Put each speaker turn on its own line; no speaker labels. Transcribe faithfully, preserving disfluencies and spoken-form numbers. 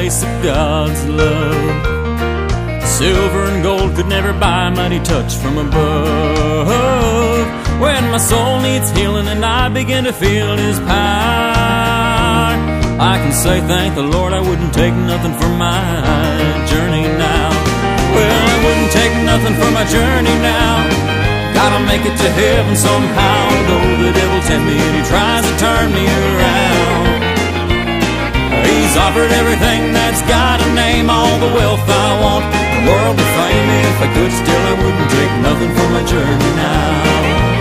place of God's love. Silver and gold could never buy a mighty touch from above. When my soul needs healing and I begin to feel His power, I can say thank the Lord, I wouldn't take nothing for my journey now. Well, I wouldn't take nothing for my journey now. Gotta make it to heaven somehow. Though the devil tempt me and he tries to turn me around, He's offered everything that's got a name, all the wealth I want, the world to fame me. If I could still, I wouldn't take nothing for my journey now.